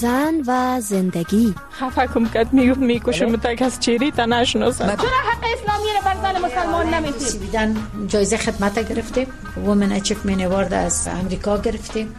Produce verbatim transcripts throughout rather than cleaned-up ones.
زن و زندگی. خفه کم کد میگفت میکشم تا کس چیری تا نشناسم. چرا حق اسلامی رو بر زن مسلمان نمیدید؟ سویدن جایزه خدمت گرفتیم، وومن اچیومنت اوارد از امریکا گرفتیم.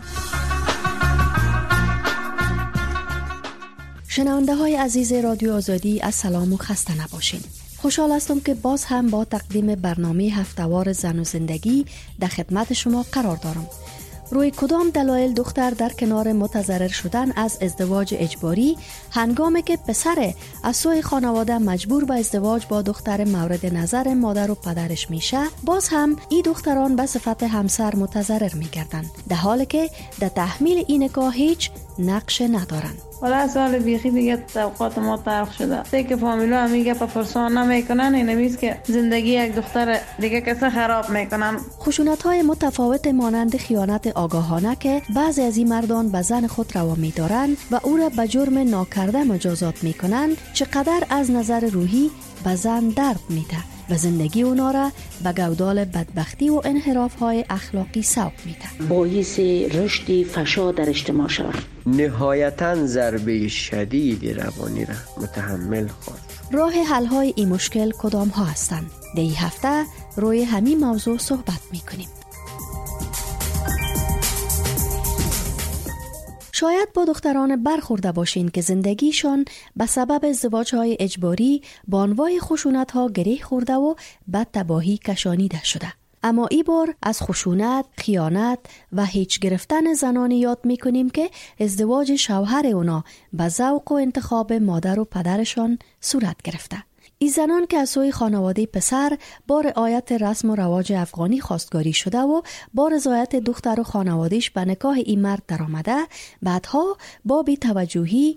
شنونده های عزیز رادیو آزادی، السلام و خسته نباشین. خوشحال هستم که باز هم با تقدیم برنامه هفته‌وار زن و زندگی در خدمت شما قرار دارم. روی کدام دلایل دختر در کنار متضرر شدن از ازدواج اجباری هنگامی که پسر از سوی خانواده مجبور به ازدواج با دختر مورد نظر مادر و پدرش میشه، باز هم این دختران به صفت همسر متضرر میگردند، در حالی که در تحمیل این نکاح هیچ نقش ندارند. ولی سال بیخی دیگه طبقات ما طرف شده. تی که فامیلا هم میگه پا پرسان نمیکنن، این نمیست که زندگی یک دختر دیگه کسی خراب میکنن. خشونت‌های متفاوت مانند خیانت آگاهانه که بعضی از این مردان به زن خود روا می‌دارند و او را به جرم ناکرده مجازات میکنند، چقدر از نظر روحی به زن درد میده و زندگی اونا را به گودال بدبختی و انحراف‌های اخلاقی سوق میده. باعث رشد فحشا در اجتماع شود. نهایتاً ضربه شدید روانی را متحمل خواهد. راه حل‌های این مشکل کدام ها هستند؟ در این هفته روی همین موضوع صحبت میکنیم. شاید با دختران برخورده باشین که زندگیشان به سبب ازدواج‌های اجباری با انواع خشونت‌ها گره خورده و بد تباهی کشانیده شده. اما این بار از خشونت، خیانت و هیچ گرفتن زنانی یاد میکنیم که ازدواج شوهر اونا به ذوق و انتخاب مادر و پدرشان صورت گرفته. این زنان که از سوی خانواده پسر با رعایت رسم و رواج افغانی خواستگاری شده و با رضایت دختر و خانوادهش به نکاح این مرد در آمده، بعدها با بی‌توجهی